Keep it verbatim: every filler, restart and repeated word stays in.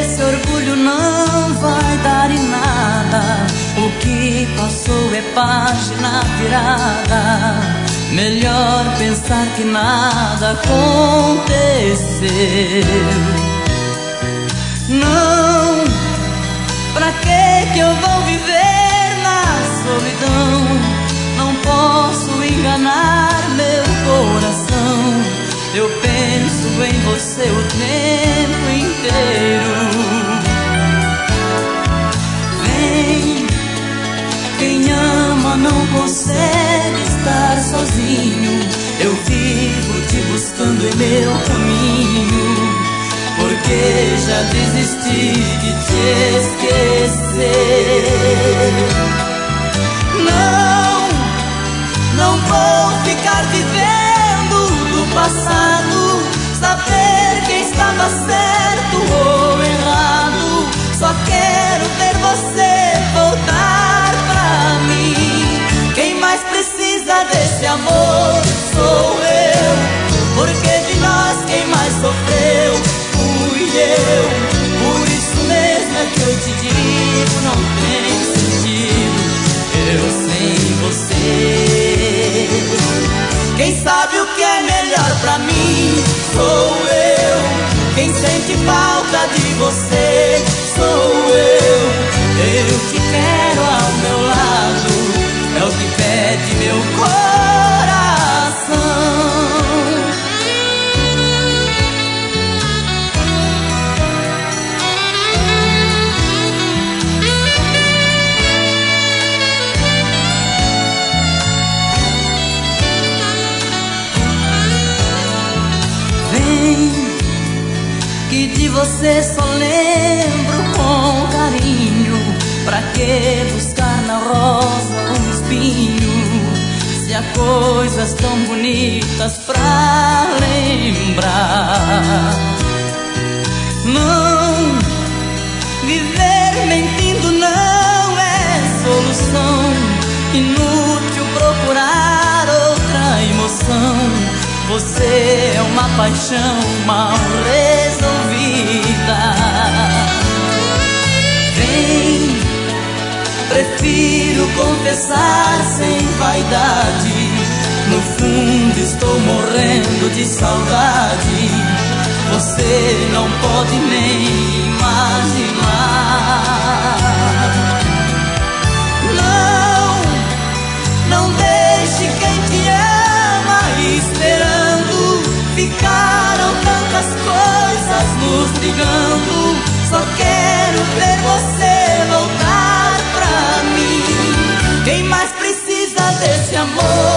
esse orgulho não vai dar em nada. O que passou é página virada. Melhor pensar que nada aconteceu. Não, pra que que eu vou viver na solidão? Não posso enganar meu coração. Eu penso em você o tempo inteiro. Vem, quem ama não consegue estar sozinho. Eu vivo te buscando em meu caminho, porque já desisti de te esquecer. Não, não vou ficar vivendo do passado, saber quem estava certo ou errado. Só quero ver você voltar pra mim. Quem mais precisa desse amor sou eu, porque de nós quem mais sofreu fui eu. Por isso mesmo é que eu te digo, não tem sentido eu sem você. Quem sabe o que é melhor pra mim sou eu. Quem sente falta de você sou eu. Eu te quero ao meu lado, é o que pede meu coração. Vem, que de você só lembro com carinho. Pra que buscar na rosa um espinho, se há coisas tão bonitas pra lembrar? Não, viver mentindo não é solução. Inútil procurar outra emoção. Você é uma paixão mal resolvida. Vem, prefiro confessar sem vaidade. No fundo estou morrendo de saudade. Você não pode nem imaginar. Não, não deixe quem te ama esperando. Ficaram tantas coisas nos ligando. Só quero ver você voltar pra mim. Quem mais precisa desse amor